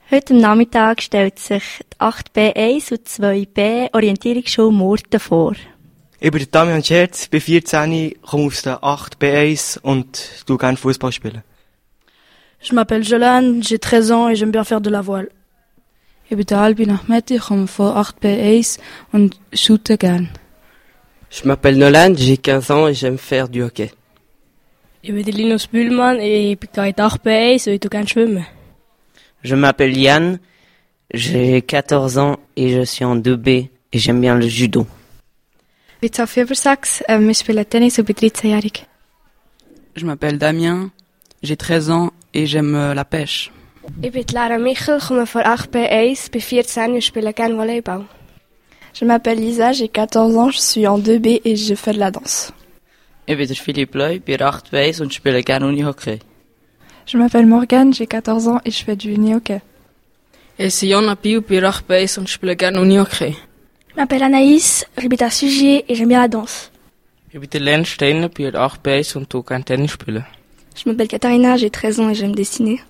Heute am Nachmittag stellt sich die 8B1 und 2B Orientierungsschule Murten vor. Ich bin Damian Scherz, bin 14, komme aus der 8B1 und tu gerne Fußball spielen. Je m'appelle Jolan, j'ai 13 ans et j'aime bien faire de la voile. Ich bin Albin Ahmed, ich komme von 8B1 und shoote gern. Je m'appelle Nolan, j'ai 15 ans et j'aime faire du hockey. Ich bin Linus Bühlmann, ich gehe in die 8B1 und ich tu gerne schwimmen. Je m'appelle Yann, j'ai 14 ans et je suis en 2B et j'aime bien le judo. Ich bin Sophie Übersachs, ich spiele Tennis und bin 13-jährig. Je m'appelle Damien, j'ai 13 ans et j'aime la pêche. Ich bin Lara Michel, komme von 8B1, bin 14 und spiele gerne Volleyball. Je m'appelle Lisa, j'ai 14 ans, je suis en 2B et je fais de la danse. Ich bin Philippe Leu, bin 8B1 und spiele gerne Unihockey. Je m'appelle Morgane, j'ai 14 ans et je fais du unihockey. Ich bin Jonna Piu, bin 8B1 und spiele gerne Unihockey. Je m'appelle Anaïs, j'habite à Sugier et j'aime bien la danse. Ich bin Len Steiner, bin 8B1 und tu gerne Tennis spielen. Je m'appelle Katharina, j'ai 13 ans et j'aime dessiner.